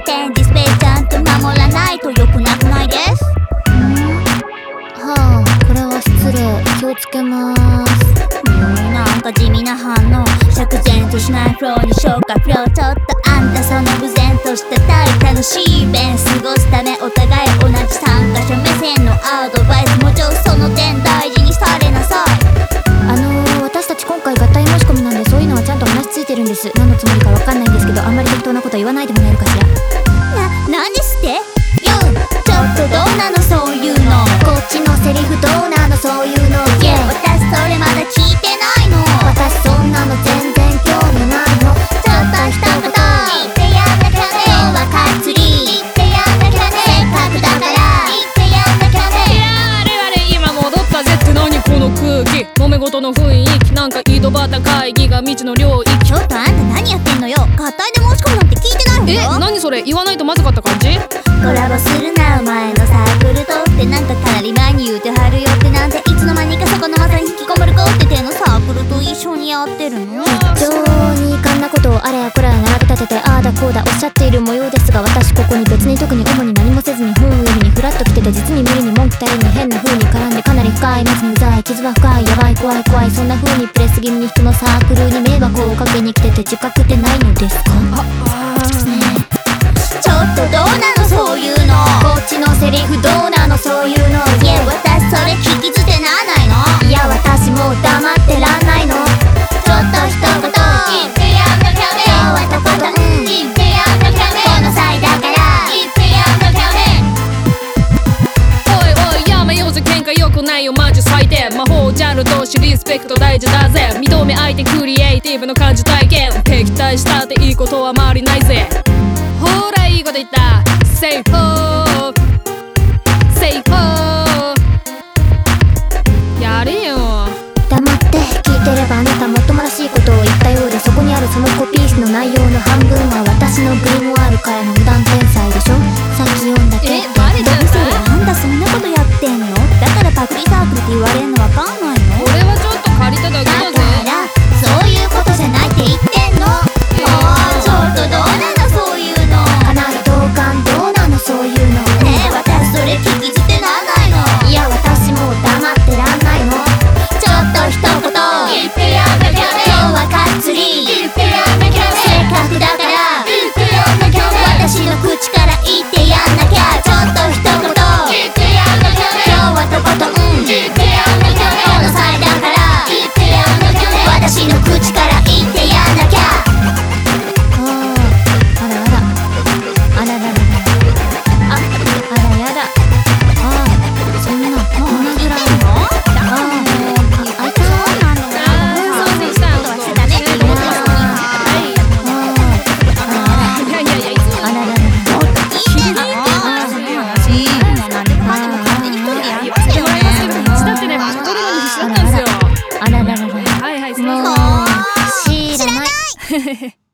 点ディスプレイちゃんと守らないと良くなくないです。 はあ、これは失礼。気をつけまーす。 なんか地味な反応、釈然としないフローに消化不良。ちょっとあんたその無然とした対楽しい弁過ごすためお互い同じ参加者目線のアドバイスも上その点大事にされなさい。 私たち今回合体申し込みなんでそういうのはちゃんと話ついてるんです。何のつもりかわかんないんですけど、あんまり適当なこと言わないでもらえるかしら。 なんですって？ちょっとどうなのそういうの。 こっちのセリフどうなのそういうの。 いや私それまだ聞いてないの。 私そんなの全然興味ないの。 ちょっと一言言ってやんなきゃね。今日はカツリー言ってやんなきゃね。せっかくだから言ってやんなきゃね。 いやあれあれ今戻ったぜって何この空気。揉め事の雰囲気なんか井戸端会議が未知の領域。 ちょっとあんた何やってんのよ。合体で申し込むなんて聞いてないわよ。 何それ言わないとまずかった感じ。 コラボするなお前のサークルとってなんかかなり前に言うてはるよってなんでいつの間にかそこのまさに引きこもる子って手のサークルと一緒にやってるの。 非常に遺憾なことをあれやこれや並べ立ててああだこうだおっしゃっている模様ですが、私ここに別に特に主に何もせずに本を読みにフラッと来てて、実に無理に文句たれに変な風に絡んでかなり深いまずにうざい傷は深いやばい怖い怖い、そんな風にプレス気味に人のサークルに迷惑をかけに来てて自覚ってないのですか？ ちょっとどうなのそういうの。 こっちのセリフどうなのそういうの。 いや私それ聞き捨てならないの。 いや私もう黙ってらんないの。 ちょっと一言言ってやんなきゃね。今日はとことん言ってやんなきゃね。この際だから言ってやんなきゃね。 おいおいやめようぜ喧嘩よくないよマジ最低。魔法ジャンル同士リスペクト大事だぜ。認め相手クリエイティブの感じ体験。敵対したっていいことはあまりないぜ。ほらいいこと言った。Say ho Say ho やれよ。 黙って聞いてればあなたもっともらしいことを言ったようで、そこにあるそのコピー紙の内容の半分は私のグリモワールからの無断転載でしょ。さっき読んだけどバレちゃった。 それあんたそんなことやってんの？だからパクリサークルって言われるのわかんないの？ 俺はちょっと借りただけだだぜ。 からそういうことじゃないって言ってんの。もうちょっとどうなのそういうの。 かなり同感どうなのそういうの。 ねえ私それ聞き捨てならないの。 いや私もう黙ってらんないの。 ちょっと一言言ってやんなきゃね。今日はカッツリー言ってやんなきゃね。せっかくだから言ってやんなきゃね。私の口から言ってやんなきゃ。ちょっと一言言ってやんなきゃね。今日はとことん言ってやんなきゃね。この際だから言ってやんなきゃね。私の口から言ってやんなきゃ。 あらあらあららららあらやだ。そんなこんなぐらいのあいたそうなの。 そうでしたことはしてたね。 いやいやいやいつもあらららら聞いてんの？マジも勝手に一人でやりますよね。 だってね太るのに必死だったんですよ。 あららららはいはいすいません。 もう知らない。 知らない。